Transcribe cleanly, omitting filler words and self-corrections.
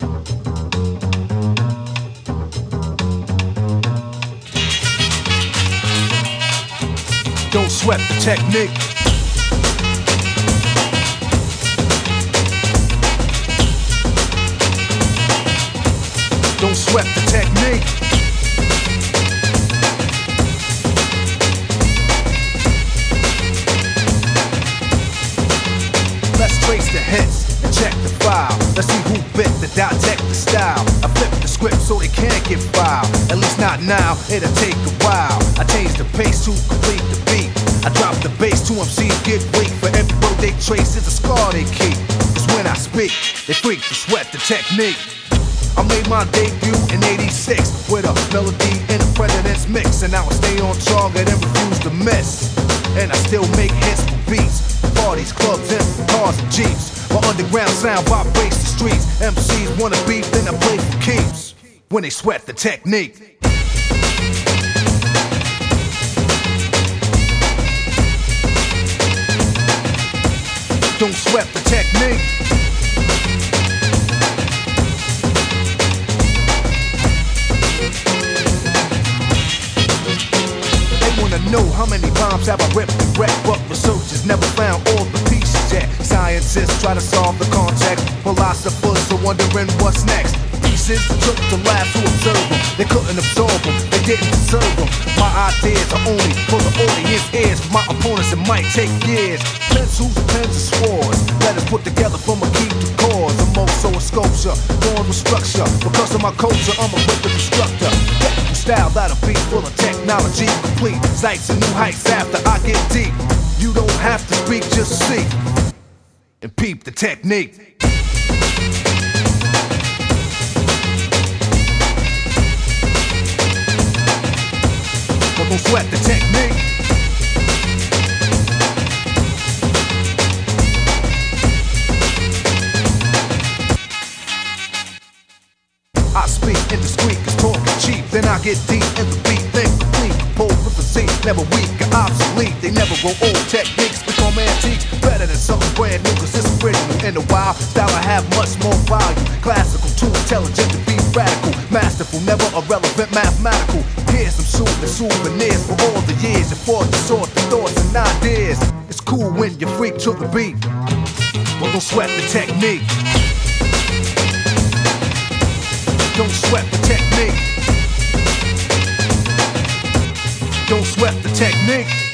Don't sweat the technique. Don't sweat the technique. Let's trace the hits and check the file. Let's see who bit the dissect the style. I flip the script so they can't get filed. At least not now, it'll take a while. I change the pace to complete the beat. I drop the bass to MCs get weak. For every road they trace is a scar they keep. Cause when I speak, they freak to sweat the technique. I made my debut in '86 with a melody in a president's mix. And now I stay on target and refuse to miss. And I still make hits for beats, for parties, clubs, and cars and jeeps. My underground sound vibrates the streets. MCs wanna beef, then I play for keeps. When they sweat the technique. Don't sweat the technique. They wanna know how many bombs have I ripped and wrecked, but researchers never found all the pieces yet. Scientists try to solve the context, philosophers are wondering what's next. Pieces took to labs to observe them. They couldn't absorb them, they didn't deserve them. My ideas are only for the audience ears. For my opponents it might take years. Pencils, pens, and swords, letters put together from a key to cause. I'm also a sculpture, born with structure. Because of my culture, I'm a rhythm instructor. Technical style that'll be full of technology, complete sights and new heights after I get deep. You don't have to speak, just see and peep the technique. Don't sweat the technique. I speak indiscreet, cause talk is cheap. Then I get deep in the beat, think complete. Composed with the Z, never weak or obsolete. They never grow old, techniques become antiques. Better than something brand new, cause it's original. In a while, style I have much more value. Classical, too intelligent to be radical. Masterful, never irrelevant, mathematical. Here's some soothing souvenirs for all the years you fought to sort the thoughts and ideas. It's cool when you freak to the beat, but don't sweat the technique. Don't sweat the technique. Don't sweat the technique.